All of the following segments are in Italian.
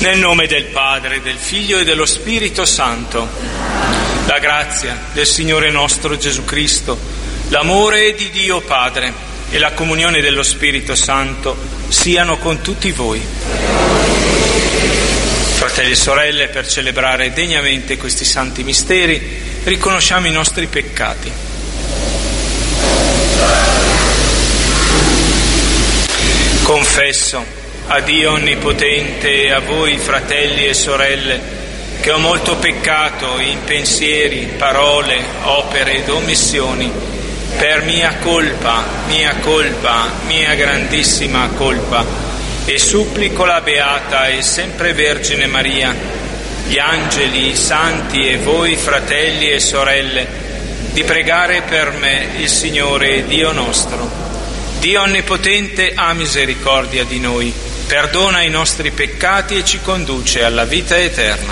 Nel nome del Padre, del Figlio e dello Spirito Santo, la grazia del Signore nostro Gesù Cristo, l'amore di Dio Padre e la comunione dello Spirito Santo siano con tutti voi. Fratelli e sorelle, per celebrare degnamente questi santi misteri, riconosciamo i nostri peccati. Confesso a Dio Onnipotente e a voi, fratelli e sorelle, che ho molto peccato in pensieri, parole, opere ed omissioni, per mia colpa, mia grandissima colpa, e supplico la Beata e sempre Vergine Maria, gli angeli, i santi e voi, fratelli e sorelle, di pregare per me il Signore Dio nostro. Dio Onnipotente ha misericordia di noi, perdona i nostri peccati e ci conduce alla vita eterna.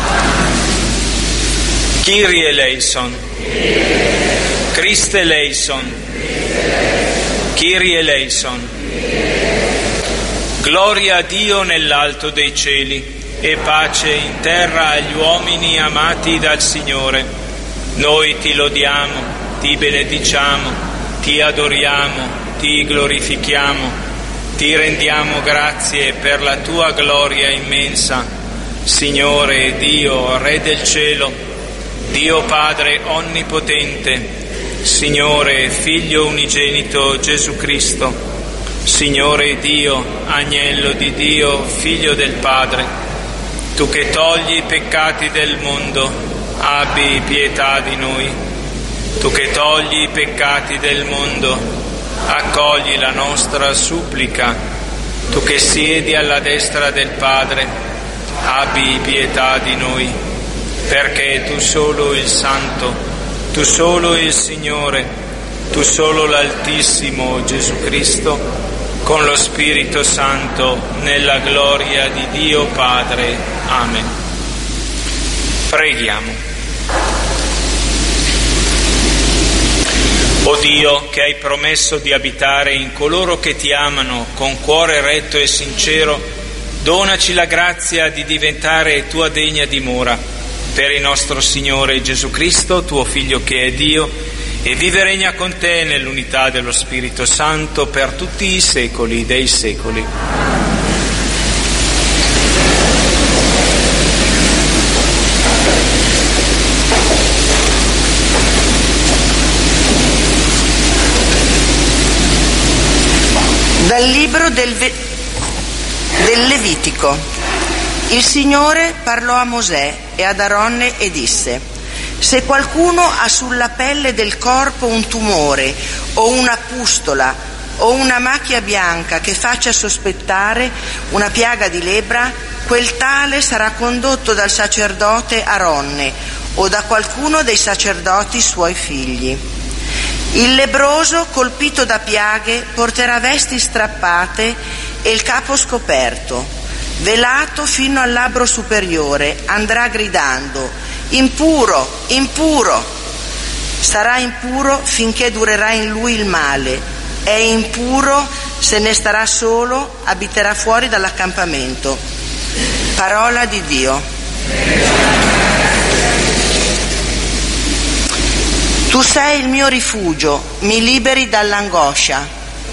Kyrie eleison, Christe eleison, Kyrie eleison. Gloria a Dio nell'alto dei cieli e pace in terra agli uomini amati dal Signore. Noi ti lodiamo, ti benediciamo, ti adoriamo, ti glorifichiamo. Ti rendiamo grazie per la tua gloria immensa, Signore Dio, Re del cielo, Dio Padre onnipotente, Signore Figlio unigenito Gesù Cristo, Signore Dio, Agnello di Dio, Figlio del Padre, tu che togli i peccati del mondo, abbi pietà di noi. Tu che togli i peccati del mondo, accogli la nostra supplica. Tu che siedi alla destra del Padre, abbi pietà di noi, perché tu solo il Santo, tu solo il Signore, tu solo l'Altissimo Gesù Cristo, con lo Spirito Santo, nella gloria di Dio Padre. Amen. Preghiamo. O Dio, che hai promesso di abitare in coloro che ti amano con cuore retto e sincero, donaci la grazia di diventare tua degna dimora, per il nostro Signore Gesù Cristo, tuo Figlio che è Dio, e vive e regna con te nell'unità dello Spirito Santo per tutti i secoli dei secoli. Dal libro del Levitico. Il Signore parlò a Mosè e ad Aronne e disse: se qualcuno ha sulla pelle del corpo un tumore o una pustola o una macchia bianca che faccia sospettare una piaga di lebbra, quel tale sarà condotto dal sacerdote Aronne o da qualcuno dei sacerdoti suoi figli. Il lebbroso, colpito da piaghe, porterà vesti strappate e il capo scoperto, velato fino al labbro superiore, andrà gridando: impuro, impuro! Sarà impuro finché durerà in lui il male, è impuro se ne starà solo, abiterà fuori dall'accampamento. Parola di Dio. Tu sei il mio rifugio, mi liberi dall'angoscia.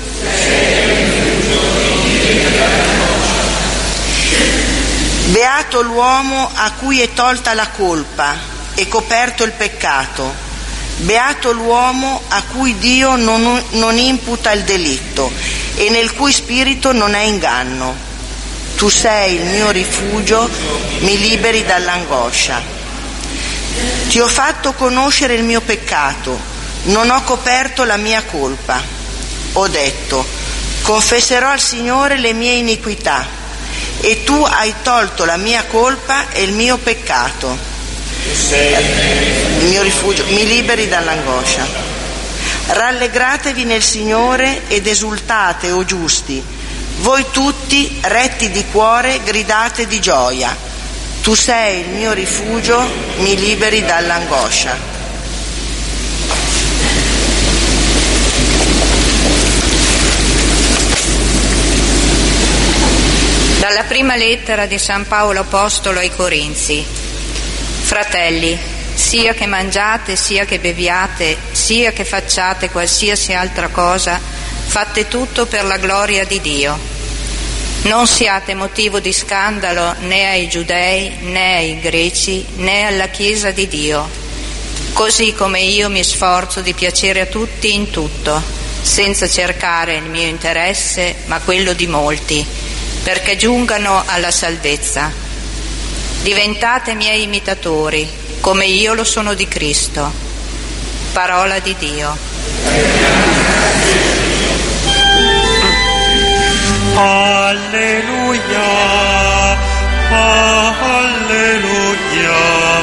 Beato l'uomo a cui è tolta la colpa e coperto il peccato. Beato l'uomo a cui Dio non imputa il delitto e nel cui spirito non è inganno. Tu sei il mio rifugio, mi liberi dall'angoscia. Ti ho fatto conoscere il mio peccato, non ho coperto la mia colpa. Ho detto: confesserò al Signore le mie iniquità, e tu hai tolto la mia colpa e il mio peccato. Il mio rifugio, mi liberi dall'angoscia. Rallegratevi nel Signore ed esultate, o giusti. Voi tutti, retti di cuore, gridate di gioia. Tu sei il mio rifugio, mi liberi dall'angoscia. Dalla prima lettera di San Paolo Apostolo ai Corinzi. Fratelli, sia che mangiate, sia che beviate, sia che facciate qualsiasi altra cosa, fate tutto per la gloria di Dio. Non siate motivo di scandalo né ai giudei, né ai greci, né alla Chiesa di Dio, così come io mi sforzo di piacere a tutti in tutto, senza cercare il mio interesse, ma quello di molti, perché giungano alla salvezza. Diventate miei imitatori, come io lo sono di Cristo. Parola di Dio. Alleluia, alleluia,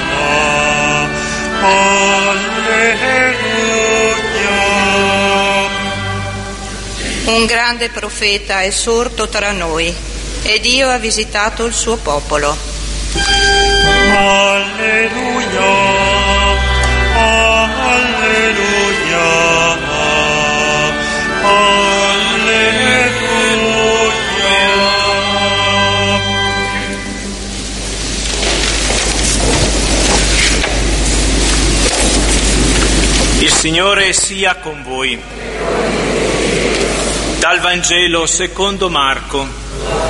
alleluia. Un grande profeta è sorto tra noi e Dio ha visitato il suo popolo. Alleluia, alleluia, alleluia. Il Signore sia con voi. Dal Vangelo secondo Marco.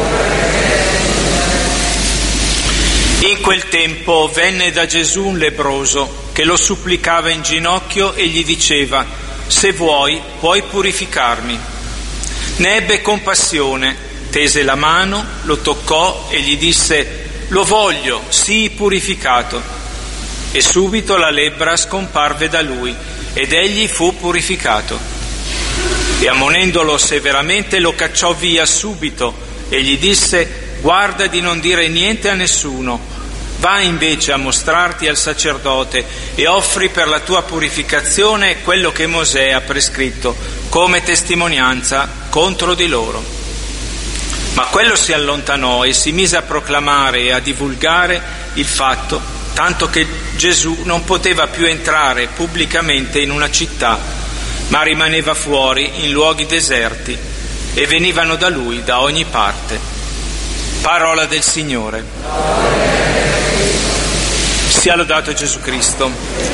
In quel tempo venne da Gesù un lebbroso che lo supplicava in ginocchio e gli diceva: se vuoi, puoi purificarmi. Ne ebbe compassione, tese la mano, lo toccò e gli disse: lo voglio, sii purificato. E subito la lebbra scomparve da lui ed egli fu purificato. E ammonendolo severamente lo cacciò via subito e gli disse: guarda di non dire niente a nessuno, va invece a mostrarti al sacerdote e offri per la tua purificazione quello che Mosè ha prescritto come testimonianza contro di loro. Ma quello si allontanò e si mise a proclamare e a divulgare il fatto, tanto che Gesù non poteva più entrare pubblicamente in una città, ma rimaneva fuori in luoghi deserti e venivano da lui da ogni parte. Parola del Signore. Sia lodato Gesù Cristo.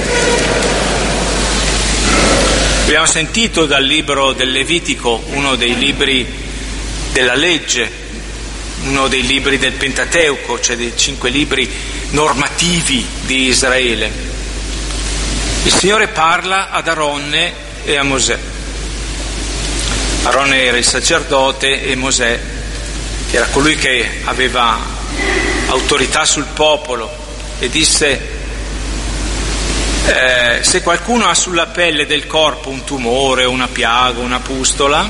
Abbiamo sentito dal libro del Levitico, uno dei libri della legge, uno dei libri del Pentateuco, cioè dei 5 libri normativi di Israele. Il Signore parla ad Aronne e a Mosè. Aronne era il sacerdote e Mosè era colui che aveva autorità sul popolo, e disse: se qualcuno ha sulla pelle del corpo un tumore, una piaga, una pustola,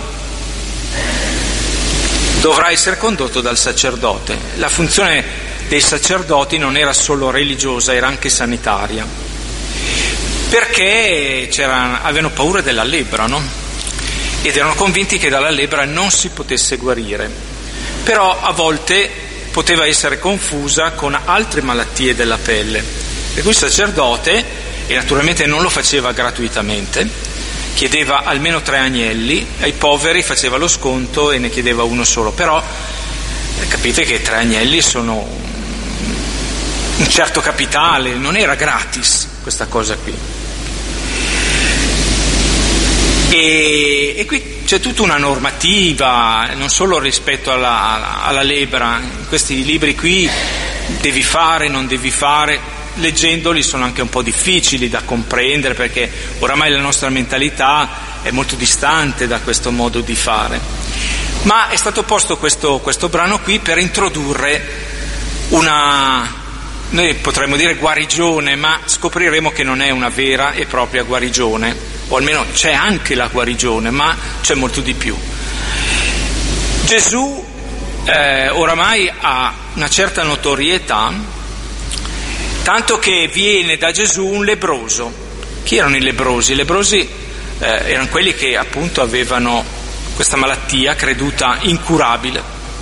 dovrà essere condotto dal sacerdote. La funzione dei sacerdoti non era solo religiosa, era anche sanitaria, perché avevano paura della lebbra, no? Ed erano convinti che dalla lebbra non si potesse guarire. Però a volte poteva essere confusa con altre malattie della pelle, per cui il sacerdote, e naturalmente non lo faceva gratuitamente, chiedeva almeno 3 agnelli, ai poveri faceva lo sconto e ne chiedeva uno solo, però capite che 3 agnelli sono un certo capitale, non era gratis questa cosa qui. E qui c'è tutta una normativa, non solo rispetto alla lebbra. In questi libri qui devi fare, non devi fare, leggendoli sono anche un po' difficili da comprendere, perché oramai la nostra mentalità è molto distante da questo modo di fare. Ma è stato posto questo brano qui per introdurre noi potremmo dire guarigione, ma scopriremo che non è una vera e propria guarigione, o almeno c'è anche la guarigione, ma c'è molto di più. Gesù oramai ha una certa notorietà, tanto che viene da Gesù un lebbroso. Chi erano i lebbrosi? I lebbrosi erano quelli che appunto avevano questa malattia creduta incurabile,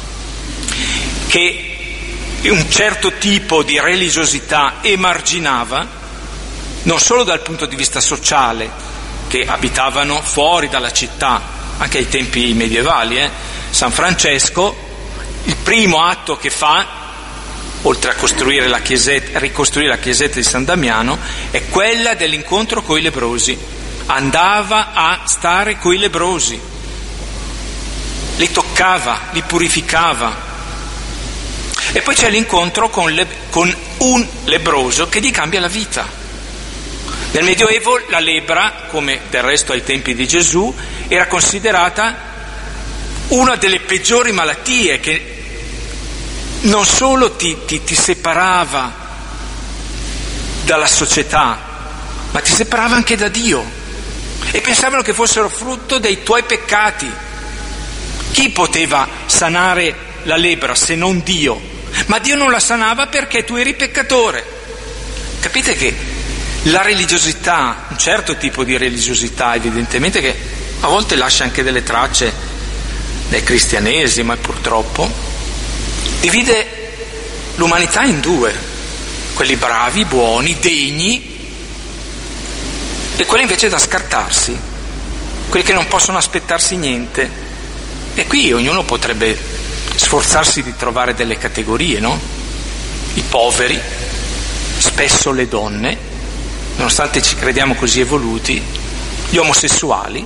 che un certo tipo di religiosità emarginava, non solo dal punto di vista sociale, che abitavano fuori dalla città, anche ai tempi medievali. San Francesco il primo atto che fa, oltre a ricostruire la chiesetta di San Damiano, è quella dell'incontro coi lebbrosi. Andava a stare coi lebbrosi, li toccava, li purificava. E poi c'è l'incontro con un lebbroso che gli cambia la vita. Nel Medioevo la lebbra, come del resto ai tempi di Gesù, era considerata una delle peggiori malattie, che non solo ti separava dalla società, ma ti separava anche da Dio, e pensavano che fossero frutto dei tuoi peccati. Chi poteva sanare la lebbra se non Dio? Ma Dio non la sanava perché tu eri peccatore. Capite che la religiosità, un certo tipo di religiosità evidentemente, che a volte lascia anche delle tracce del cristianesimo, purtroppo, divide l'umanità in due: quelli bravi, buoni, degni, e quelli invece da scartarsi, quelli che non possono aspettarsi niente. E qui ognuno potrebbe sforzarsi di trovare delle categorie, no? I poveri, spesso le donne, nonostante ci crediamo così evoluti, gli omosessuali,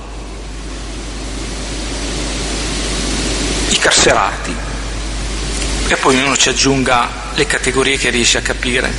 i carcerati, e poi ognuno ci aggiunga le categorie che riesce a capire.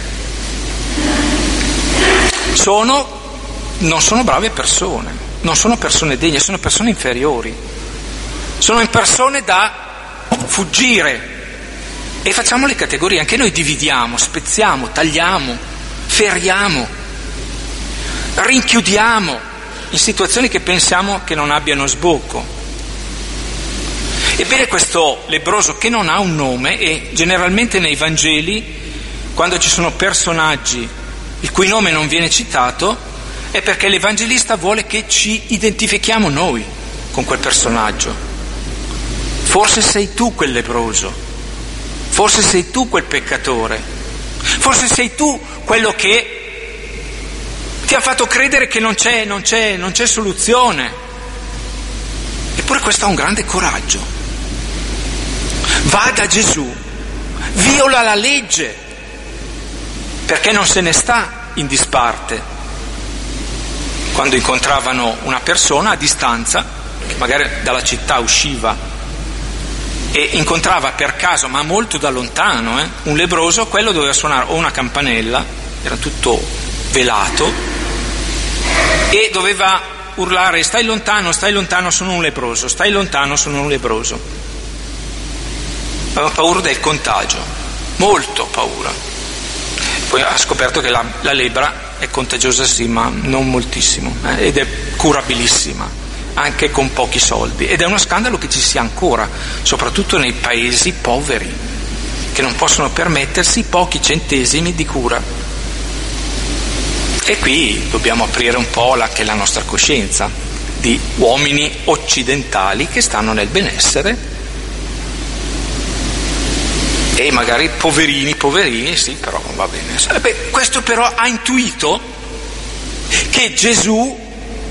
Non sono brave persone, non sono persone degne, sono persone inferiori, sono persone da fuggire. E facciamo le categorie, anche noi dividiamo, spezziamo, tagliamo, feriamo, rinchiudiamo in situazioni che pensiamo che non abbiano sbocco. Ebbene, questo lebbroso, che non ha un nome, e generalmente nei Vangeli, quando ci sono personaggi il cui nome non viene citato, è perché l'Evangelista vuole che ci identifichiamo noi con quel personaggio. Forse sei tu quel lebbroso, forse sei tu quel peccatore, forse sei tu quello che ti ha fatto credere che non c'è soluzione. Eppure questo ha un grande coraggio. Va da Gesù, viola la legge, perché non se ne sta in disparte. Quando incontravano una persona a distanza, che magari dalla città usciva e incontrava per caso, ma molto da lontano, un lebbroso, quello doveva suonare o una campanella, era tutto velato, e doveva urlare: stai lontano, sono un lebbroso, stai lontano, sono un lebbroso. Aveva paura del contagio, molto paura. Poi ha scoperto che la lebbra è contagiosa sì, ma non moltissimo, ed è curabilissima anche con pochi soldi, ed è uno scandalo che ci sia ancora, soprattutto nei paesi poveri, che non possono permettersi pochi centesimi di cura. E qui dobbiamo aprire un po' anche la nostra coscienza di uomini occidentali che stanno nel benessere, e magari poverini, sì, però va bene. Questo però ha intuito che Gesù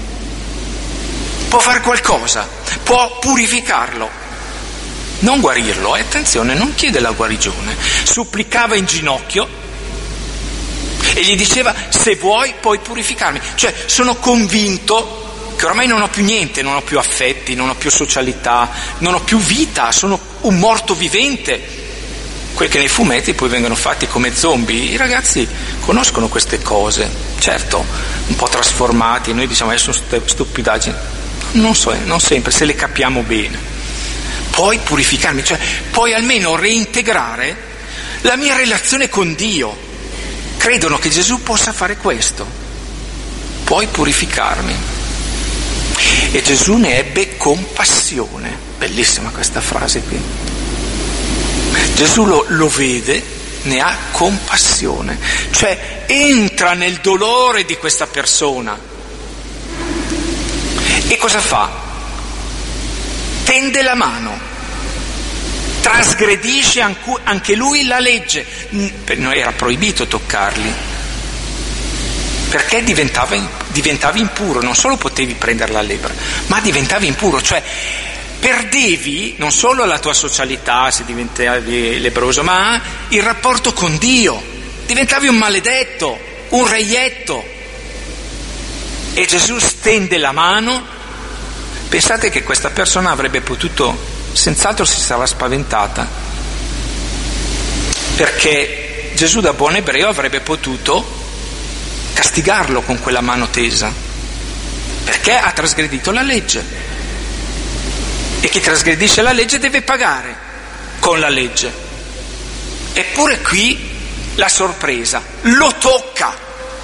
può fare qualcosa, può purificarlo, non guarirlo, attenzione, non chiede la guarigione, supplicava in ginocchio e gli diceva: se vuoi puoi purificarmi, cioè sono convinto che ormai non ho più niente, non ho più affetti, non ho più socialità, non ho più vita, sono un morto vivente. Quel che nei fumetti poi vengono fatti come zombie. I ragazzi conoscono queste cose, certo, un po' trasformati, noi diciamo sono stupidaggini, non sempre, se le capiamo bene. Puoi purificarmi, cioè puoi almeno reintegrare la mia relazione con Dio. Credono che Gesù possa fare questo, puoi purificarmi. E Gesù ne ebbe compassione, bellissima questa frase qui. Gesù lo vede, ne ha compassione, cioè entra nel dolore di questa persona. E cosa fa? Tende la mano, trasgredisce anche lui la legge. Per noi era proibito toccarli, perché diventavi impuro, non solo potevi prendere la lebbra, ma diventavi impuro, cioè perdevi non solo la tua socialità se diventavi lebbroso, ma il rapporto con Dio, diventavi un maledetto, un reietto. E Gesù stende la mano. Pensate che questa persona avrebbe potuto, senz'altro si sarà spaventata, perché Gesù da buon ebreo avrebbe potuto castigarlo con quella mano tesa, perché ha trasgredito la legge. E chi trasgredisce la legge deve pagare con la legge. Eppure qui la sorpresa, lo tocca.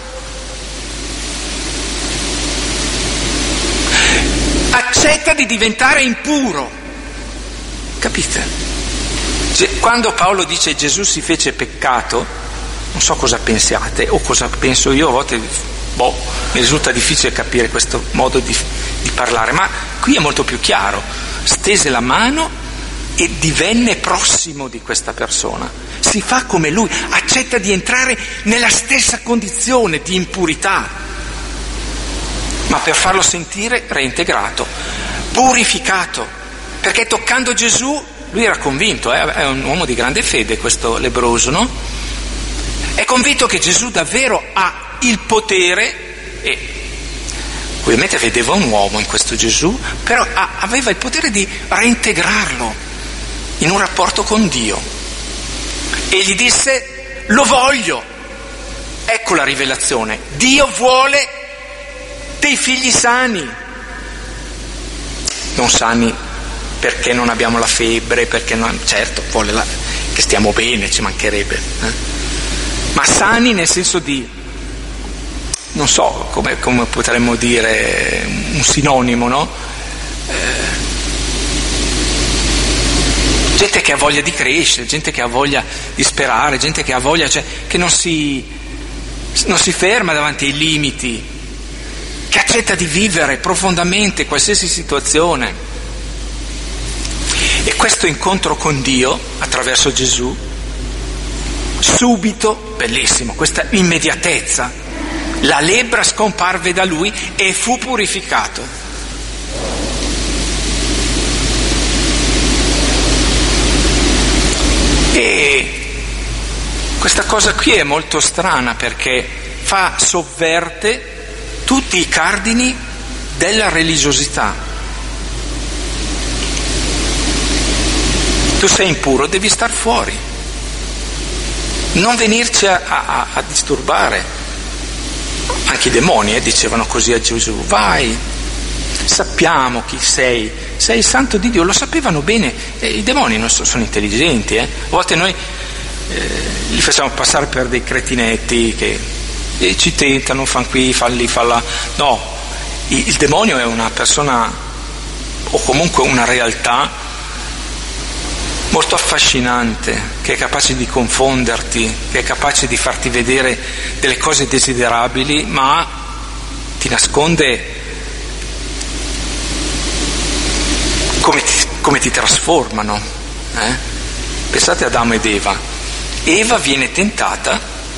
Accetta di diventare impuro. Capite? Quando Paolo dice Gesù si fece peccato, non so cosa pensiate o cosa penso io, a volte mi risulta difficile capire questo modo di parlare, ma qui è molto più chiaro. Stese la mano e divenne prossimo di questa persona, si fa come lui, accetta di entrare nella stessa condizione di impurità, ma per farlo sentire reintegrato, purificato, perché toccando Gesù, lui era convinto, è un uomo di grande fede questo lebbroso, no? È convinto che Gesù davvero ha il potere, e ovviamente vedeva un uomo in questo Gesù, però aveva il potere di reintegrarlo in un rapporto con Dio. E gli disse: lo voglio. Ecco la rivelazione. Dio vuole dei figli sani. Non sani perché non abbiamo la febbre, perché non, certo, vuole che stiamo bene, ci mancherebbe. Ma sani nel senso di, non so come potremmo dire, un sinonimo, no? Gente che ha voglia di crescere, gente che ha voglia di sperare, gente che ha voglia, cioè che non si ferma davanti ai limiti, che accetta di vivere profondamente qualsiasi situazione. E questo incontro con Dio attraverso Gesù, subito, bellissimo, questa immediatezza. La lebbra scomparve da lui e fu purificato. E questa cosa qui è molto strana perché sovverte tutti i cardini della religiosità. Tu sei impuro, devi star fuori, non venirci a disturbare. Anche i demoni dicevano così a Gesù: vai, sappiamo chi sei il santo di Dio. Lo sapevano bene, i demoni non sono intelligenti, a volte noi li facciamo passare per dei cretinetti che ci tentano, fan qui, fan lì, fan là. No, il demonio è una persona o comunque una realtà molto affascinante, che è capace di confonderti, che è capace di farti vedere delle cose desiderabili, ma ti nasconde come ti trasformano. Pensate ad Adamo ed Eva. Eva viene tentata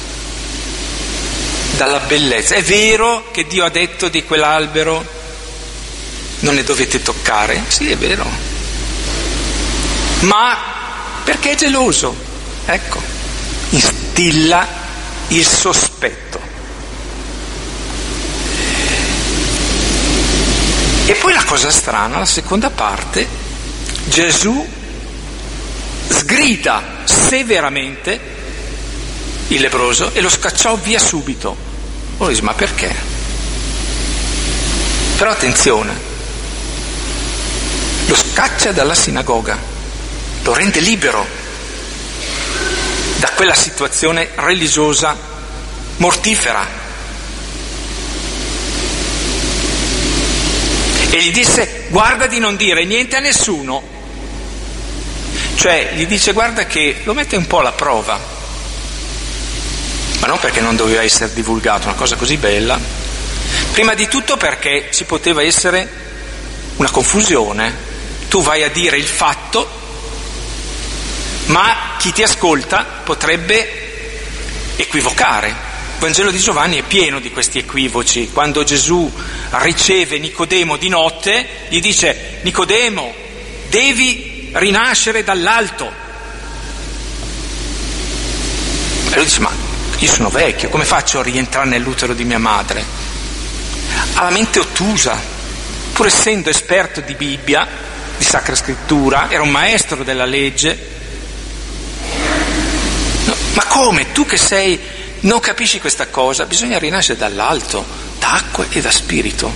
dalla bellezza. È vero che Dio ha detto di quell'albero non ne dovete toccare? Sì, è vero. Ma perché è geloso? Ecco, instilla il sospetto. E poi la cosa strana, la seconda parte, Gesù sgrida severamente il lebbroso e lo scacciò via subito. Uno dice: ma perché? Però attenzione, lo scaccia dalla sinagoga, lo rende libero da quella situazione religiosa mortifera. E gli disse: guarda di non dire niente a nessuno. Cioè gli dice: guarda che lo mette un po' alla prova, ma non perché non doveva essere divulgato, una cosa così bella, prima di tutto perché ci poteva essere una confusione. Tu vai a dire il fatto, ma chi ti ascolta potrebbe equivocare. Il Vangelo di Giovanni è pieno di questi equivoci. Quando Gesù riceve Nicodemo di notte, gli dice: Nicodemo, devi rinascere dall'alto. E lui dice: ma io sono vecchio, come faccio a rientrare nell'utero di mia madre? Ha la mente ottusa, pur essendo esperto di Bibbia, di Sacra Scrittura, era un maestro della legge. No, ma come? Tu che sei, non capisci questa cosa? Bisogna rinascere dall'alto, da acqua e da spirito.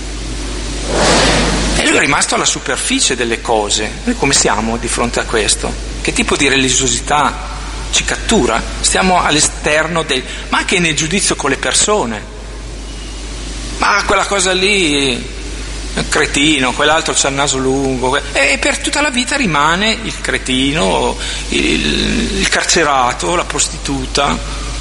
E lui è rimasto alla superficie delle cose. Noi come siamo di fronte a questo? Che tipo di religiosità ci cattura? Stiamo all'esterno ma anche nel giudizio con le persone. Ma quella cosa lì è un cretino, quell'altro c'ha il naso lungo, e per tutta la vita rimane il cretino, il carcerato, la prostituta.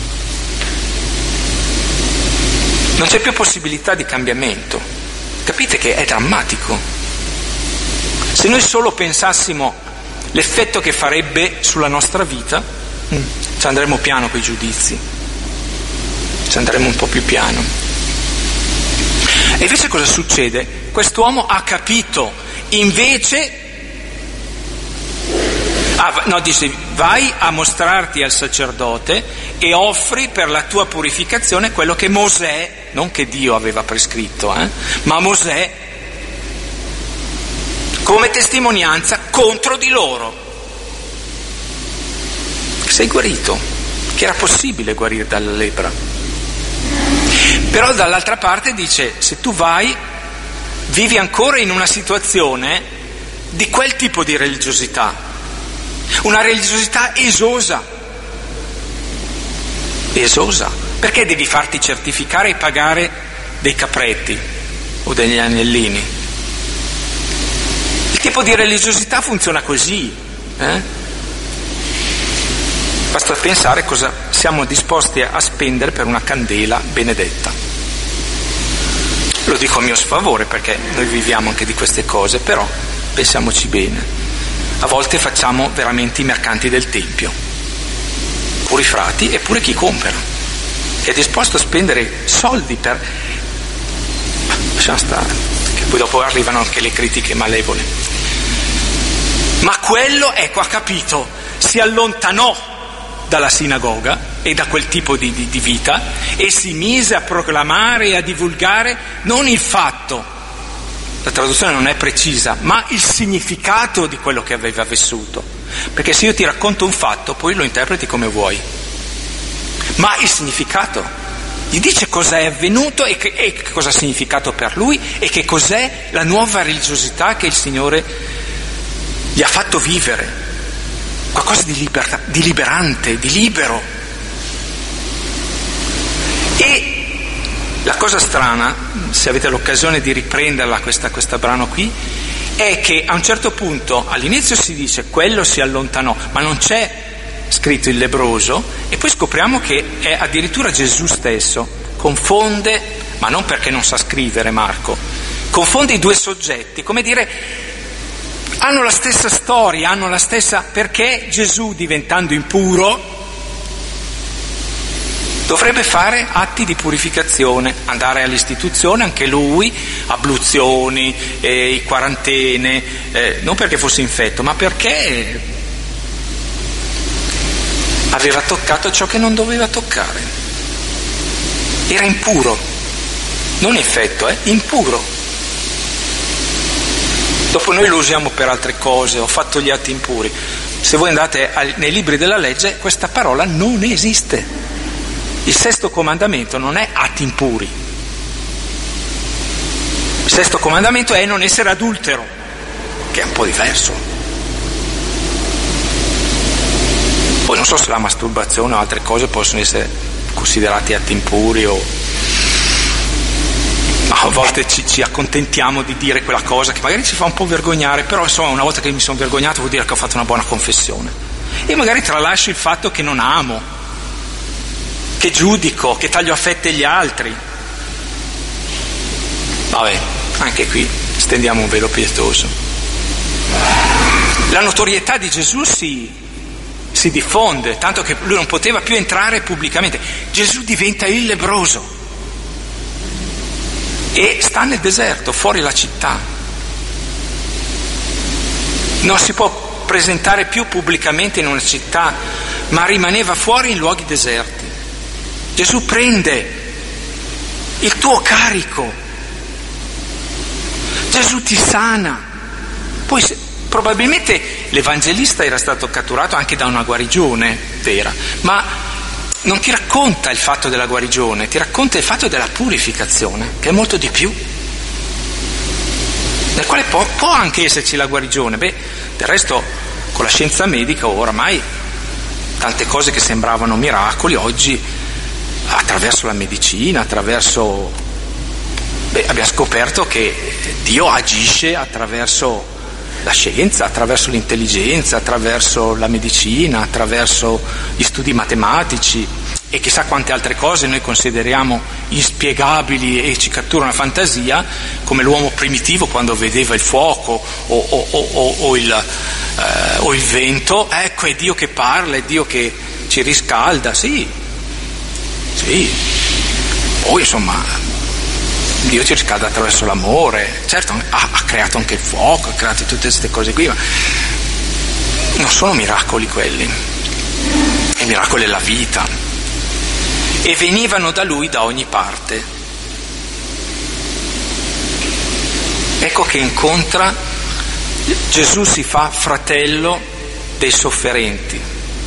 Non c'è più possibilità di cambiamento. Capite che è drammatico? Se noi solo pensassimo l'effetto che farebbe sulla nostra vita, ci andremo piano coi giudizi, ci andremo un po' più piano. E invece cosa succede? Quest'uomo ha capito, invece dice: vai a mostrarti al sacerdote e offri per la tua purificazione quello che Mosè, non che Dio aveva prescritto, ma Mosè, come testimonianza contro di loro. Sei guarito, che era possibile guarire dalla lepra. Però dall'altra parte dice: se tu vai, vivi ancora in una situazione di quel tipo di religiosità, una religiosità esosa, perché devi farti certificare e pagare dei capretti o degli anellini? Il tipo di religiosità funziona così, Basta pensare cosa siamo disposti a spendere per una candela benedetta. Lo dico a mio sfavore perché noi viviamo anche di queste cose, però pensiamoci bene. A volte facciamo veramente i mercanti del Tempio, pure i frati e pure chi compra, che è disposto a spendere soldi per... Lasciamo stare, che poi dopo arrivano anche le critiche malevole. Ma quello, ecco, ha capito, si allontanò dalla sinagoga e da quel tipo di vita e si mise a proclamare e a divulgare non il fatto, la traduzione non è precisa, ma il significato di quello che aveva vissuto. Perché se io ti racconto un fatto, poi lo interpreti come vuoi, ma il significato gli dice cosa è avvenuto e che cosa ha significato per lui e che cos'è la nuova religiosità che il Signore gli ha fatto vivere. Qualcosa di libertà, di liberante, di libero. E la cosa strana, se avete l'occasione di riprenderla questa brano qui, è che a un certo punto all'inizio si dice quello si allontanò, ma non c'è scritto il lebbroso, e poi scopriamo che è addirittura Gesù stesso. Confonde, ma non perché non sa scrivere Marco, confonde i due soggetti, come dire, hanno la stessa storia, hanno la stessa, perché Gesù, diventando impuro, dovrebbe fare atti di purificazione, andare all'istituzione anche lui, abluzioni, quarantene, non perché fosse infetto, ma perché aveva toccato ciò che non doveva toccare. Era impuro, non infetto, impuro. Dopo noi lo usiamo per altre cose, ho fatto gli atti impuri. Se voi andate nei libri della legge, questa parola non esiste. Il sesto comandamento non è atti impuri. Il sesto comandamento è non essere adultero, che è un po' diverso. Poi non so se la masturbazione o altre cose possono essere considerati atti impuri a volte ci accontentiamo di dire quella cosa che magari ci fa un po' vergognare, però insomma una volta che mi sono vergognato vuol dire che ho fatto una buona confessione. E magari tralascio il fatto che non amo, che giudico, che taglio affette agli altri. Vabbè, anche qui stendiamo un velo pietoso. La notorietà di Gesù si diffonde, tanto che lui non poteva più entrare pubblicamente. Gesù diventa il lebbroso e sta nel deserto, fuori la città. non si può presentare più pubblicamente in una città, ma rimaneva fuori in luoghi deserti. Gesù prende il tuo carico, Gesù ti sana. Poi probabilmente l'evangelista era stato catturato anche da una guarigione vera, ma non ti racconta il fatto della guarigione, ti racconta il fatto della purificazione, che è molto di più, nel quale può anche esserci la guarigione. Del resto con la scienza medica oramai tante cose che sembravano miracoli oggi, attraverso la medicina, abbiamo scoperto che Dio agisce attraverso la scienza, attraverso l'intelligenza, attraverso la medicina, attraverso gli studi matematici e chissà quante altre cose noi consideriamo inspiegabili e ci catturano la fantasia, come l'uomo primitivo quando vedeva il fuoco o il vento. Ecco, è Dio che parla, è Dio che ci riscalda, sì. Poi insomma Dio ci riscalda attraverso l'amore, certo ha creato anche il fuoco, ha creato tutte queste cose qui, ma non sono miracoli quelli, il miracolo è la vita. E venivano da lui da ogni parte. Ecco che incontra, Gesù si fa fratello dei sofferenti.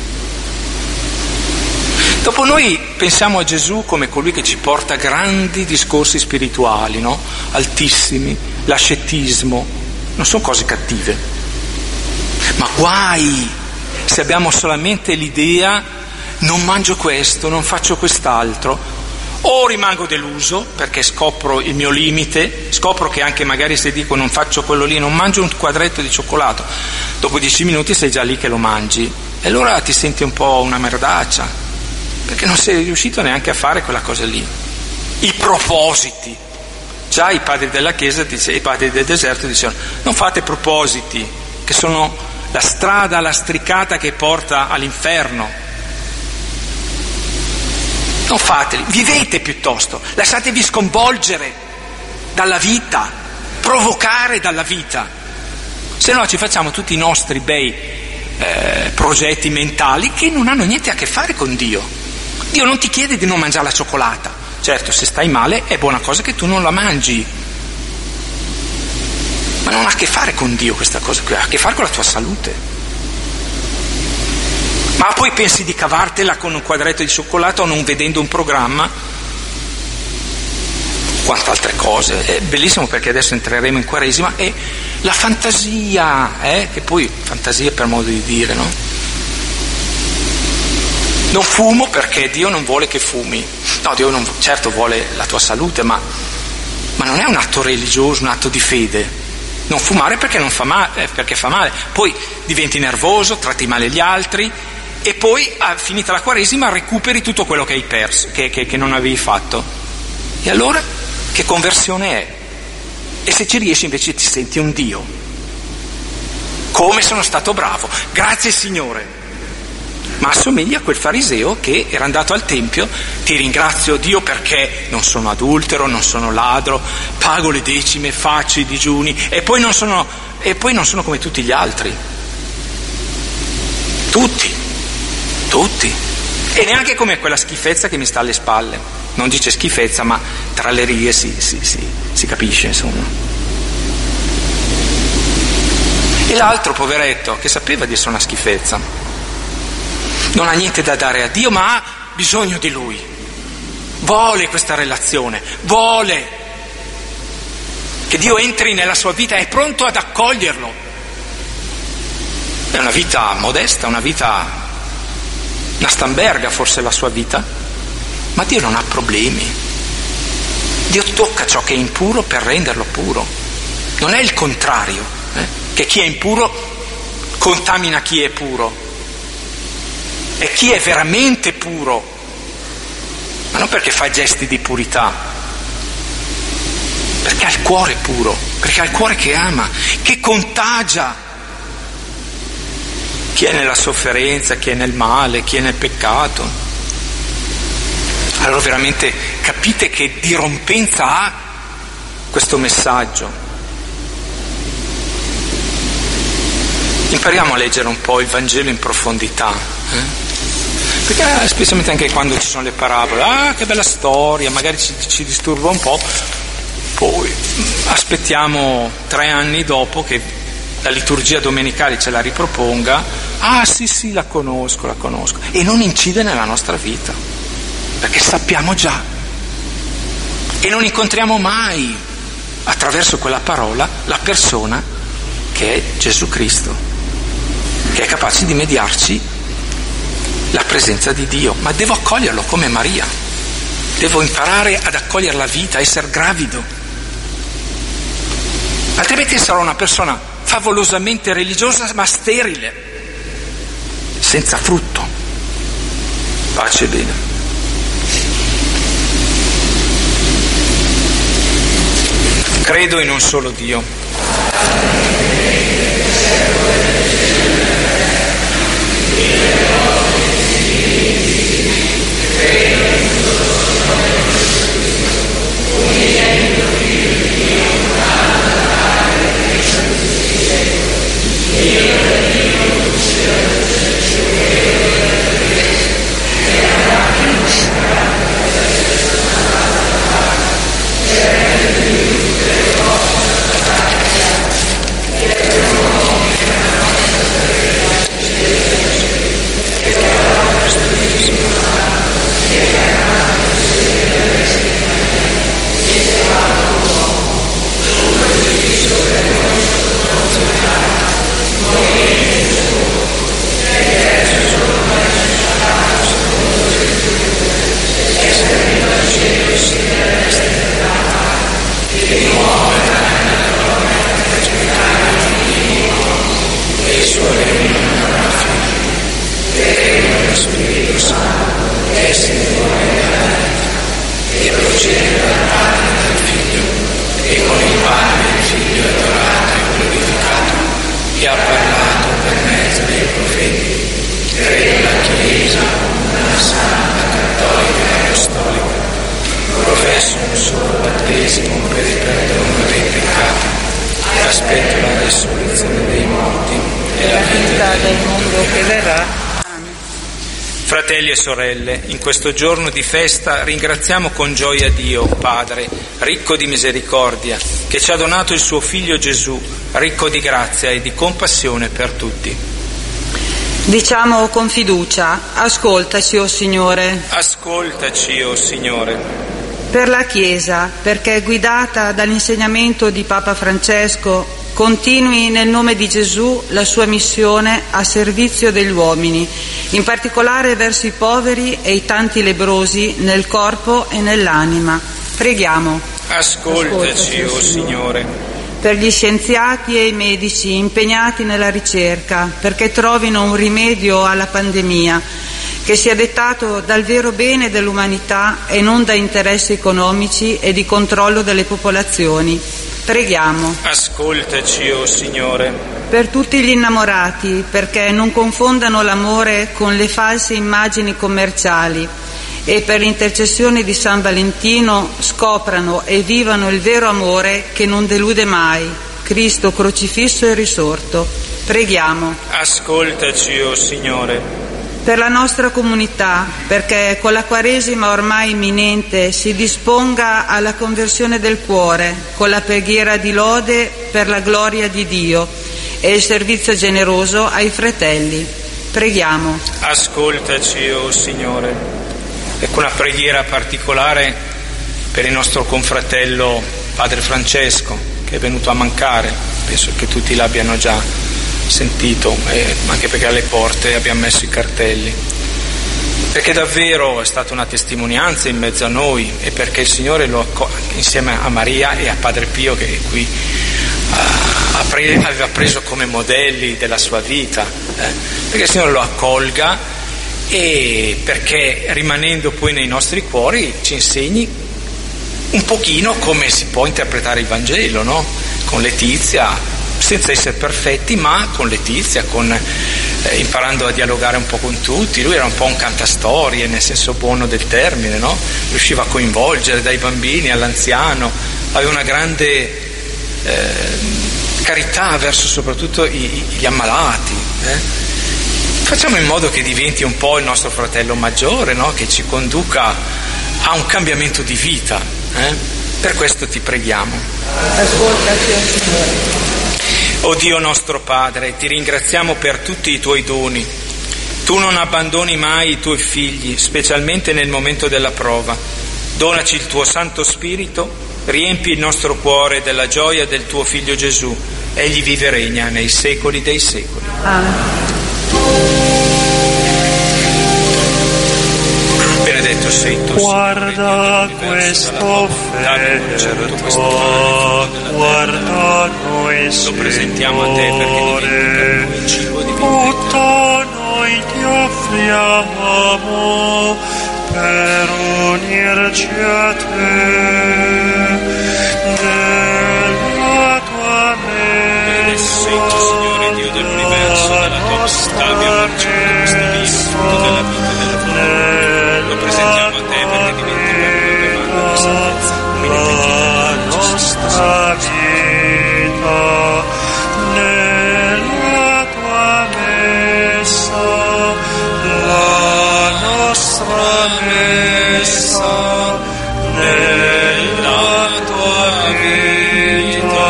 Dopo noi pensiamo a Gesù come colui che ci porta grandi discorsi spirituali, no? Altissimi, l'ascetismo, non sono cose cattive, ma guai se abbiamo solamente l'idea: non mangio questo, non faccio quest'altro, o rimango deluso perché scopro il mio limite, scopro che anche magari se dico non faccio quello lì, non mangio un quadretto di cioccolato, dopo 10 minuti sei già lì che lo mangi e allora ti senti un po' una merdaccia, perché non sei riuscito neanche a fare quella cosa lì. I propositi, già i padri della Chiesa, i padri del deserto dicevano: non fate propositi, che sono la strada lastricata che porta all'inferno. Non fateli, vivete piuttosto, lasciatevi sconvolgere dalla vita, provocare dalla vita, se no ci facciamo tutti i nostri bei progetti mentali che non hanno niente a che fare con Dio. Dio non ti chiede di non mangiare la cioccolata, certo se stai male è buona cosa che tu non la mangi, ma non ha a che fare con Dio questa cosa qui, ha a che fare con la tua salute. Ma poi pensi di cavartela con un quadretto di cioccolato o non vedendo un programma? Quante altre cose. È bellissimo, perché adesso entreremo in Quaresima, e la fantasia, che poi fantasia per modo di dire, no? Non fumo perché Dio non vuole che fumi. No, Dio non, certo vuole la tua salute, ma non è un atto religioso, un atto di fede. Non fumare perché non fa male, perché fa male. Poi diventi nervoso, tratti male gli altri, e poi, finita la Quaresima, recuperi tutto quello che hai perso, che non avevi fatto. E allora che conversione è? E se ci riesci invece ti senti un Dio. Come sono stato bravo, grazie Signore. Ma assomigli a quel fariseo che era andato al Tempio: ti ringrazio Dio perché non sono adultero, non sono ladro, pago le decime, faccio i digiuni e poi non sono come tutti gli altri. Tutti. E neanche come quella schifezza che mi sta alle spalle. Non dice schifezza, ma tra le righe si capisce, insomma. E l'altro poveretto, che sapeva di essere una schifezza, non ha niente da dare a Dio, ma ha bisogno di Lui, vuole questa relazione, vuole che Dio entri nella sua vita, è pronto ad accoglierlo. È una vita modesta, una Stamberga forse la sua vita, ma Dio non ha problemi. Dio tocca ciò che è impuro per renderlo puro. Non è il contrario, che chi è impuro contamina chi è puro. E chi è veramente puro, ma non perché fa gesti di purità, perché ha il cuore puro, perché ha il cuore che ama, che contagia chi è nella sofferenza, chi è nel male, chi è nel peccato. Allora veramente capite che dirompenza ha questo messaggio. impariamo a leggere un po' il Vangelo in profondità, perché specialmente anche quando ci sono le parabole, che bella storia, magari ci disturba un po', poi aspettiamo 3 anni dopo che la liturgia domenicale ce la riproponga, sì, la conosco, e non incide nella nostra vita, perché sappiamo già, e non incontriamo mai attraverso quella parola la persona che è Gesù Cristo, che è capace di mediarci la presenza di Dio. Ma devo accoglierlo come Maria, devo imparare ad accogliere la vita, a essere gravido, altrimenti sarò una persona favolosamente religiosa ma sterile, senza frutto. Pace e bene. Credo in un solo Dio. Fratelli e sorelle, in questo giorno di festa ringraziamo con gioia Dio, Padre, ricco di misericordia, che ci ha donato il suo Figlio Gesù, ricco di grazia e di compassione per tutti. Diciamo con fiducia: ascoltaci, o Signore. Ascoltaci, o Signore. Per la Chiesa, perché è guidata dall'insegnamento di Papa Francesco, continui nel nome di Gesù la sua missione a servizio degli uomini, in particolare verso i poveri e i tanti lebbrosi nel corpo e nell'anima. Preghiamo. Ascoltaci, o Signore. Per gli scienziati e i medici impegnati nella ricerca, perché trovino un rimedio alla pandemia, che sia dettato dal vero bene dell'umanità e non da interessi economici e di controllo delle popolazioni. Preghiamo. Ascoltaci, o Signore. Per tutti gli innamorati, perché non confondano l'amore con le false immagini commerciali, e per l'intercessione di San Valentino scoprano e vivano il vero amore che non delude mai, Cristo crocifisso e risorto. Preghiamo. Ascoltaci, o Signore. Per la nostra comunità, perché con la Quaresima ormai imminente si disponga alla conversione del cuore, con la preghiera di lode per la gloria di Dio e il servizio generoso ai fratelli. Preghiamo. Ascoltaci, o Signore. Ecco una preghiera particolare per il nostro confratello Padre Francesco, che è venuto a mancare. Penso che tutti l'abbiano già sentito, anche perché alle porte abbiamo messo i cartelli, perché davvero è stata una testimonianza in mezzo a noi, e perché il Signore insieme a Maria e a Padre Pio, che qui aveva preso come modelli della sua vita, perché il Signore lo accolga, e perché rimanendo poi nei nostri cuori ci insegni un pochino come si può interpretare il Vangelo, no? Con Letizia, senza essere perfetti, ma con Letizia, imparando a dialogare un po' con tutti. Lui era un po' un cantastorie nel senso buono del termine, no? Riusciva a coinvolgere dai bambini all'anziano, aveva una grande carità verso soprattutto gli ammalati. Facciamo in modo che diventi un po' il nostro fratello maggiore, no? Che ci conduca a un cambiamento di vita. Per questo ti preghiamo. Ascoltaci, Signore. O Dio nostro Padre, ti ringraziamo per tutti i tuoi doni. Tu non abbandoni mai i tuoi figli, specialmente nel momento della prova. Donaci il tuo Santo Spirito, riempi il nostro cuore della gioia del tuo Figlio Gesù. Egli vive e regna nei secoli dei secoli. Amen. Benedetto sei tu, Guarda questo feto, guarda noi, lo presentiamo a te perché diventi per noi il cibo di vita. tutto noi ti offriamo per unirci a te nella tua Benedetto sei tu, Signore Dio dell'universo, dalla tua volontà abbiamo ricevuto questo vino, frutto della vita e della vita. Lo presentiamo a te perché diventi per noi bevanda di salvezza. la nostra vita nella tua messa, la nostra messa nella tua vita,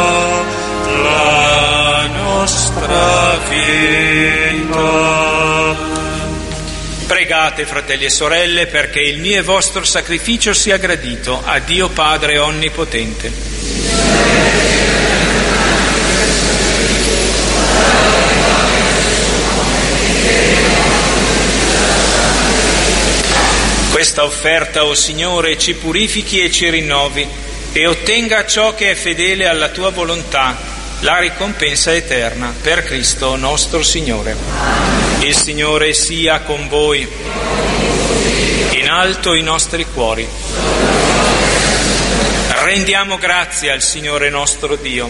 la nostra vita. Pregate, fratelli e sorelle, perché il mio e vostro sacrificio sia gradito a Dio Padre Onnipotente. Questa offerta, o Signore, ci purifichi e ci rinnovi e ottenga ciò che è fedele alla tua volontà, la ricompensa eterna, per Cristo nostro Signore. Il Signore sia con voi. In alto i nostri cuori. Rendiamo grazie al Signore nostro Dio.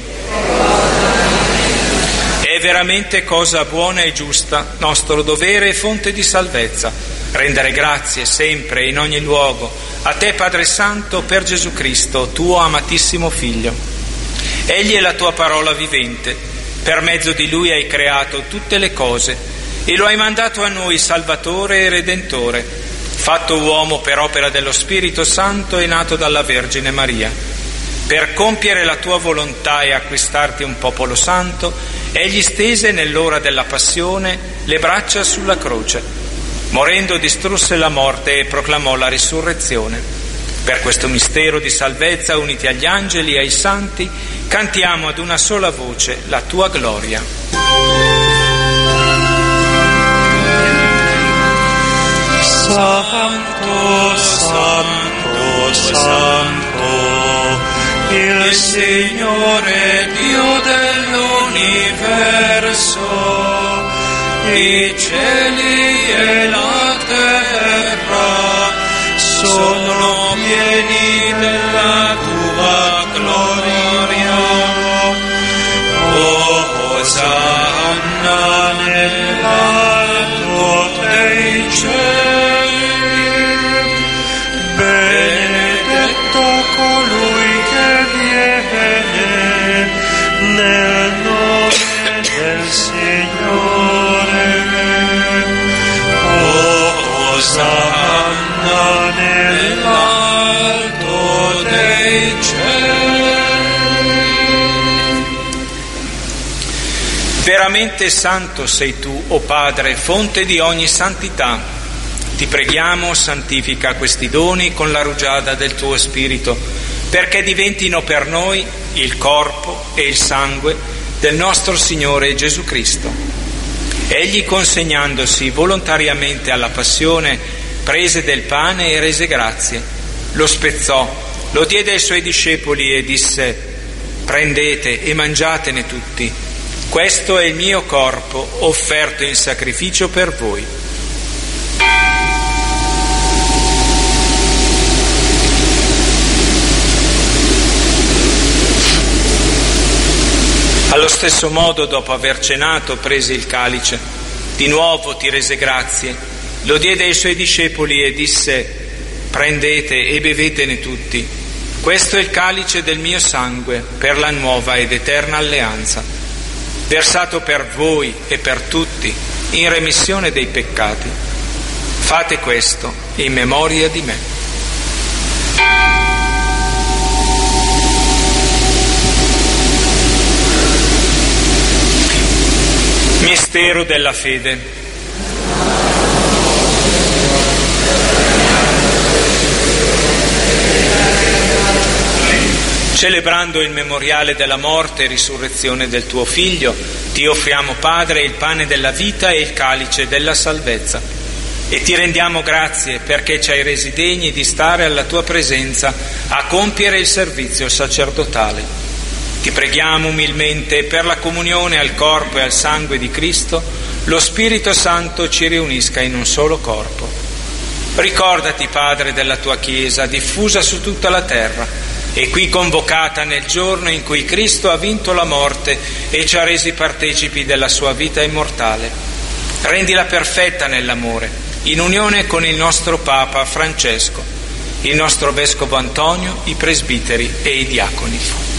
È veramente cosa buona e giusta, nostro dovere e fonte di salvezza, rendere grazie sempre e in ogni luogo a te, Padre Santo, per Gesù Cristo, tuo amatissimo Figlio. Egli è la tua parola vivente, per mezzo di Lui hai creato tutte le cose e lo hai mandato a noi Salvatore e Redentore, fatto uomo per opera dello Spirito Santo e nato dalla Vergine Maria. Per compiere la tua volontà e acquistarti un popolo santo, egli stese nell'ora della passione le braccia sulla croce. Morendo distrusse la morte e proclamò la risurrezione. Per questo mistero di salvezza, uniti agli angeli e ai santi, cantiamo ad una sola voce la tua gloria. Santo, Santo, Santo, il Signore Dio dell'universo, i cieli e la terra sono pieni della tua gloria. Osanna nell'alto dei cieli, benedetto colui che viene nel nome del Signore. Osanna nell'alto dei cieli. Veramente santo sei tu, o Padre, fonte di ogni santità. Ti preghiamo, santifica questi doni con la rugiada del tuo Spirito, perché diventino per noi il corpo e il sangue del nostro Signore Gesù Cristo. Egli, consegnandosi volontariamente alla passione, prese del pane e rese grazie, lo spezzò, lo diede ai suoi discepoli e disse: prendete e mangiatene tutti. Questo è il mio corpo offerto in sacrificio per voi. Allo stesso modo, dopo aver cenato, prese il calice, di nuovo ti rese grazie, lo diede ai suoi discepoli e disse: prendete e bevetene tutti. Questo è il calice del mio sangue per la nuova ed eterna alleanza, versato per voi e per tutti in remissione dei peccati. Fate questo in memoria di me. Mistero della fede. Celebrando il memoriale della morte e risurrezione del tuo Figlio, ti offriamo, Padre, il pane della vita e il calice della salvezza. E ti rendiamo grazie perché ci hai resi degni di stare alla tua presenza a compiere il servizio sacerdotale. Ti preghiamo umilmente per la comunione al corpo e al sangue di Cristo, lo Spirito Santo ci riunisca in un solo corpo. Ricordati, Padre, della tua Chiesa diffusa su tutta la terra, e qui convocata nel giorno in cui Cristo ha vinto la morte e ci ha resi partecipi della sua vita immortale. Rendila perfetta nell'amore, in unione con il nostro Papa Francesco, il nostro Vescovo Antonio, i presbiteri e i diaconi.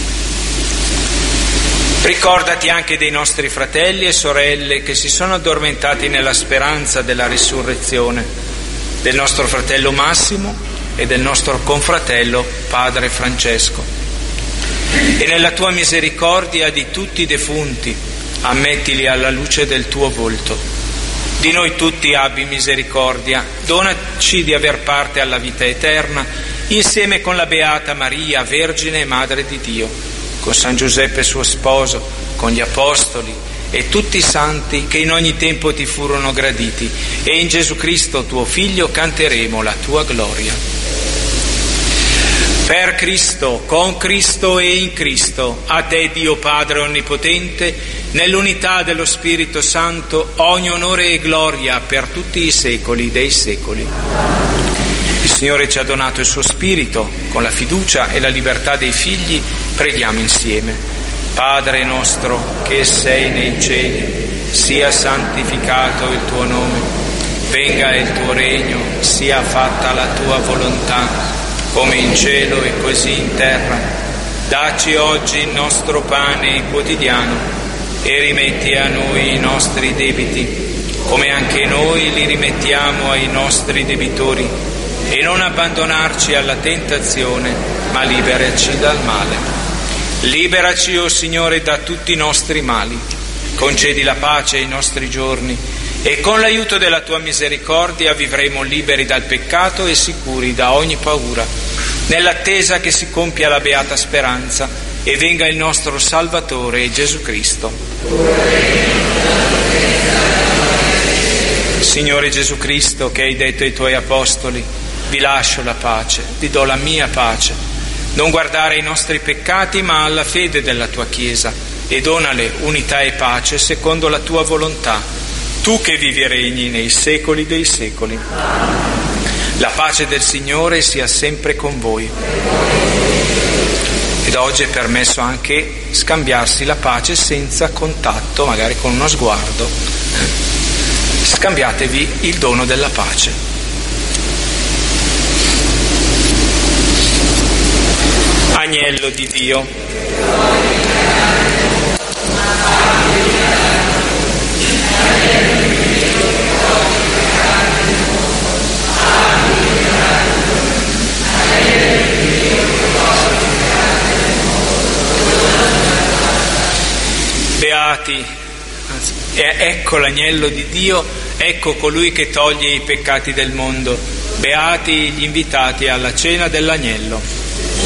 Ricordati anche dei nostri fratelli e sorelle che si sono addormentati nella speranza della risurrezione, del nostro fratello Massimo e del nostro confratello Padre Francesco. E nella tua misericordia di tutti i defunti, ammettili alla luce del tuo volto. Di noi tutti abbi misericordia, donaci di aver parte alla vita eterna, insieme con la Beata Maria, Vergine e Madre di Dio, con San Giuseppe suo sposo, con gli Apostoli e tutti i santi che in ogni tempo ti furono graditi, e in Gesù Cristo tuo Figlio canteremo la tua gloria. Per Cristo, con Cristo e in Cristo, a te Dio Padre Onnipotente, nell'unità dello Spirito Santo, ogni onore e gloria per tutti i secoli dei secoli. Il Signore ci ha donato il suo Spirito, con la fiducia e la libertà dei figli preghiamo insieme. Padre nostro che sei nei cieli, sia santificato il tuo nome, venga il tuo regno, sia fatta la tua volontà, come in cielo e così in terra. Dacci oggi il nostro pane quotidiano e rimetti a noi i nostri debiti, come anche noi li rimettiamo ai nostri debitori, e non abbandonarci alla tentazione, ma liberaci dal male. Liberaci, o Signore, da tutti i nostri mali, concedi la pace ai nostri giorni, e con l'aiuto della tua misericordia vivremo liberi dal peccato e sicuri da ogni paura, nell'attesa che si compia la beata speranza e venga il nostro Salvatore Gesù Cristo. Signore Gesù Cristo, che hai detto ai tuoi apostoli: vi lascio la pace, vi do la mia pace. Non guardare ai nostri peccati, ma alla fede della tua Chiesa, e donale unità e pace secondo la tua volontà, tu che vivi e regni nei secoli dei secoli. La pace del Signore sia sempre con voi. Ed oggi è permesso anche scambiarsi la pace senza contatto, magari con uno sguardo. Scambiatevi il dono della pace. Agnello di Dio. Beati, ecco l'agnello di Dio, ecco colui che toglie i peccati del mondo. Beati gli invitati alla cena dell'agnello.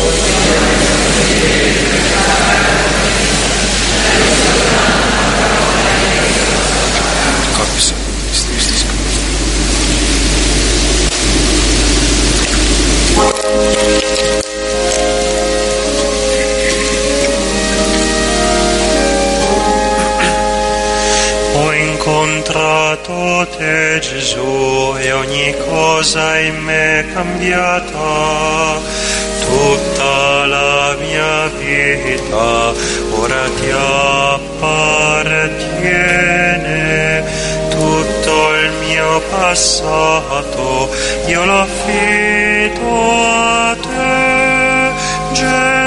Ho incontrato te, Gesù, e ogni cosa in me è cambiata. Tutta la mia vita ora ti appartiene, tutto il mio passato io lo affido a te,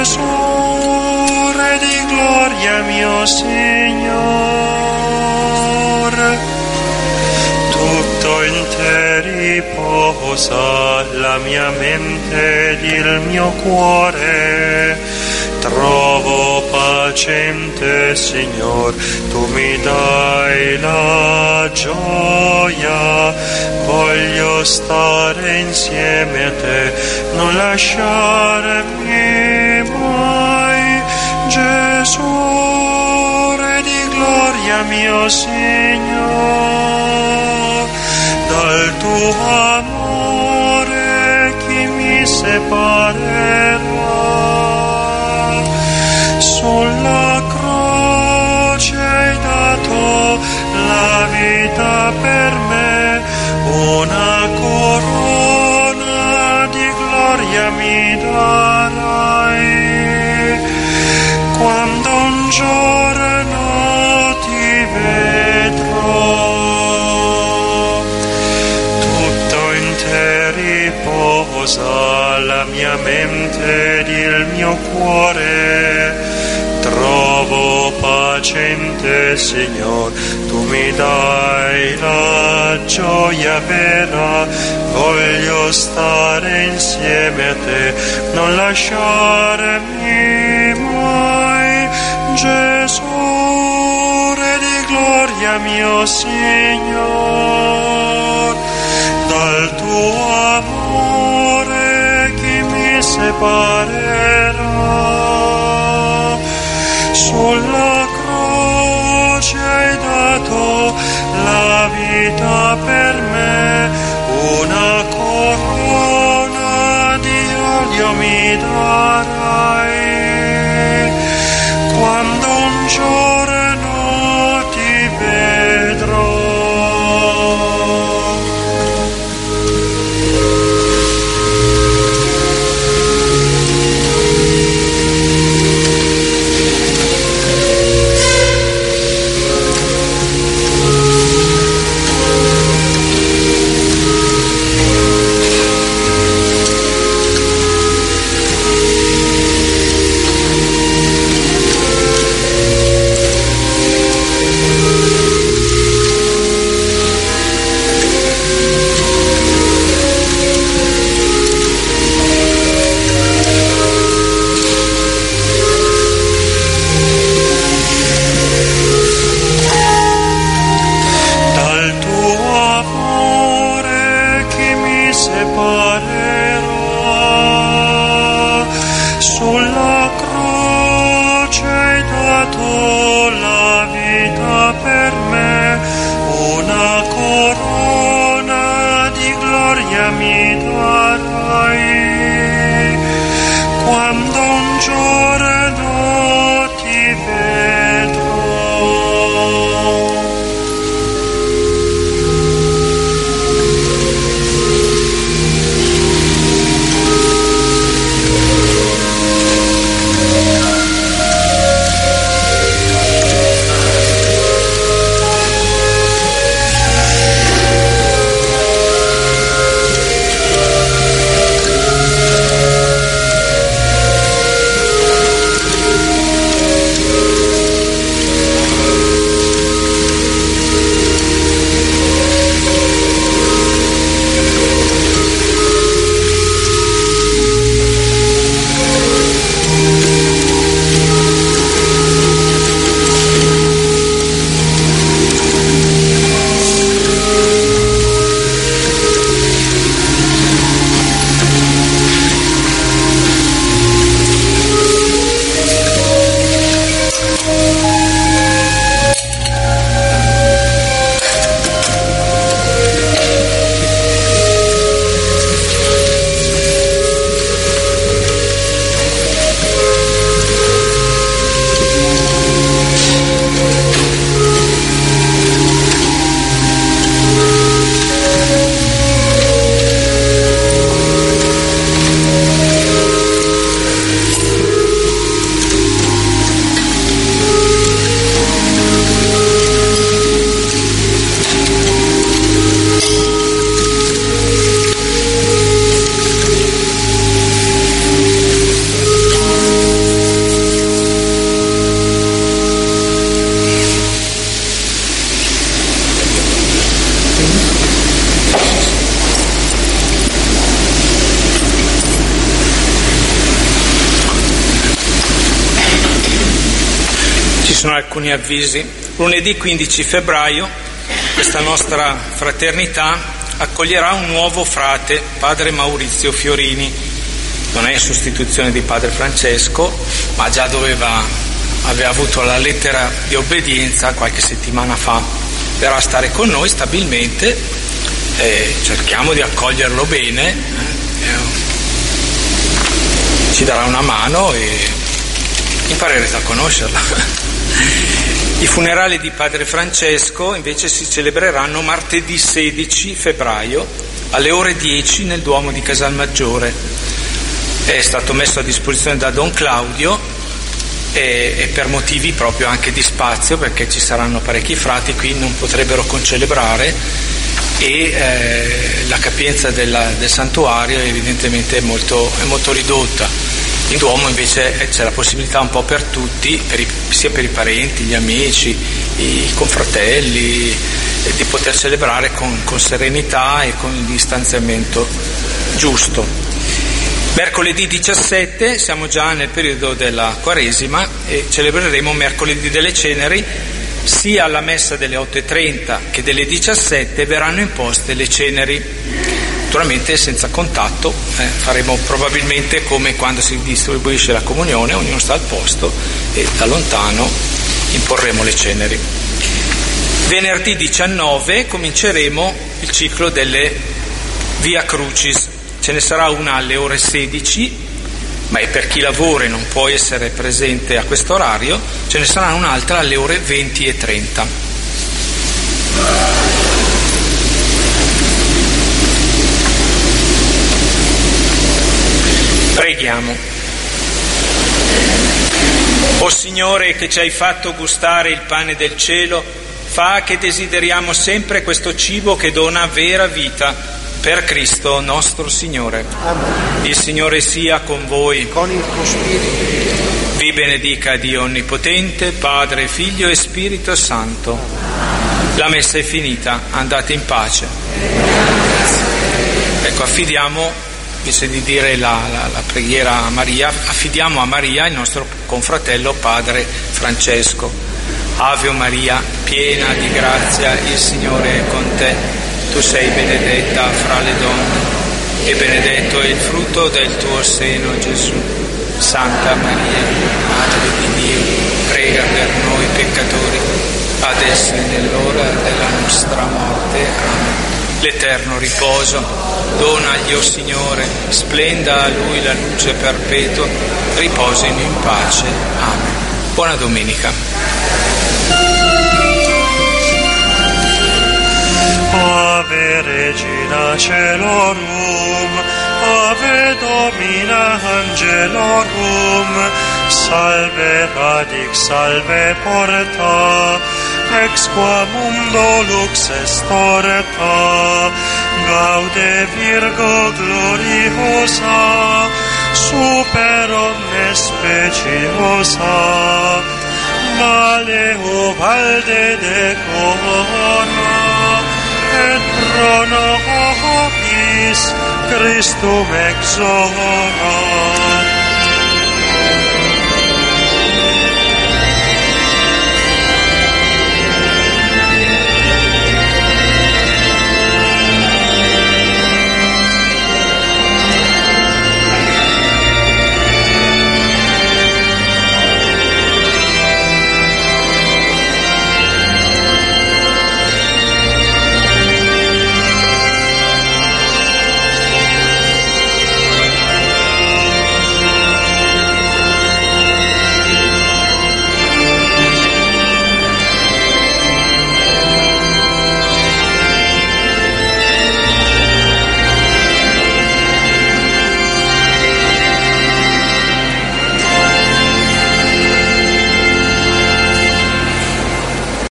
Gesù, Re di gloria mio Signore. Tutto in te riposa la mia mente ed il mio cuore. Trovo pace in te, Signor, tu mi dai la gioia. Voglio stare insieme a te, non lasciarmi mai. Gesù, Re di gloria mio Signor, dal tuo amore chi mi separerà? Sulla croce hai dato la vita per me, una corona di gloria mi darai. Quando un giorno ti vedrò, tutto in te riposa la mia mente ed il mio cuore. Trovo pace in te, Signor, tu mi dai la gioia vera. Voglio stare insieme a te, non lasciarmi mai. Gesù, Re di gloria mio Signor, dal tuo amore chi mi separerà? Sulla croce hai dato la vita per me, una corona di odio mi darai. Quando un giorno ti vedrò. sono alcuni avvisi. Lunedì 15 febbraio questa nostra fraternità accoglierà un nuovo frate, padre Maurizio Fiorini. Non è in sostituzione di padre Francesco, ma già aveva avuto la lettera di obbedienza qualche settimana fa. Verrà a stare con noi stabilmente e cerchiamo di accoglierlo bene, ci darà una mano e imparerete a conoscerla. I funerali di padre Francesco invece si celebreranno martedì 16 febbraio alle ore 10 nel Duomo di Casalmaggiore. È stato messo a disposizione da Don Claudio e per motivi proprio anche di spazio, perché ci saranno parecchi frati, qui non potrebbero concelebrare e la capienza del santuario evidentemente è molto ridotta. In Duomo invece c'è la possibilità un po' per tutti, sia per i parenti, gli amici, i confratelli, di poter celebrare con serenità e con il distanziamento giusto. Mercoledì 17 siamo già nel periodo della Quaresima e celebreremo mercoledì delle Ceneri. Sia alla messa delle 8:30 che delle 17 verranno imposte le ceneri, naturalmente senza contatto. Faremo probabilmente come quando si distribuisce la comunione, ognuno sta al posto e da lontano imporremo le ceneri. Venerdì 19 cominceremo il ciclo delle Via Crucis. Ce ne sarà una alle ore 16, ma è per chi lavora e non può essere presente a questo orario. Ce ne sarà un'altra alle ore 20:30. Preghiamo. O Signore, che ci hai fatto gustare il pane del cielo, fa che desideriamo sempre questo cibo che dona vera vita. Per Cristo nostro Signore. Amen. Il Signore sia con voi. Con il tuo spirito. Vi benedica Dio Onnipotente, Padre, Figlio e Spirito Santo. La messa è finita, andate in pace. Ecco, affidiamo, invece di dire la preghiera a Maria, affidiamo a Maria il nostro confratello Padre Francesco. Ave Maria, piena di grazia, il Signore è con te. Tu sei benedetta fra le donne e benedetto è il frutto del tuo seno, Gesù. Santa Maria, Madre di Dio, prega per noi peccatori, adesso e nell'ora della nostra morte. Amen. L'eterno riposo donagli, o Signore, splenda a Lui la luce perpetua, riposino in pace. Amen. Buona domenica. Ave Regina Celorum, Ave Domina Angelorum, Salve Radix, Salve Porta, Ex qua mundo lux est orta, Gaude Virgo gloriosa, Super omnes speciosa, Valeo valde de corona, et pro nobis Christum exora.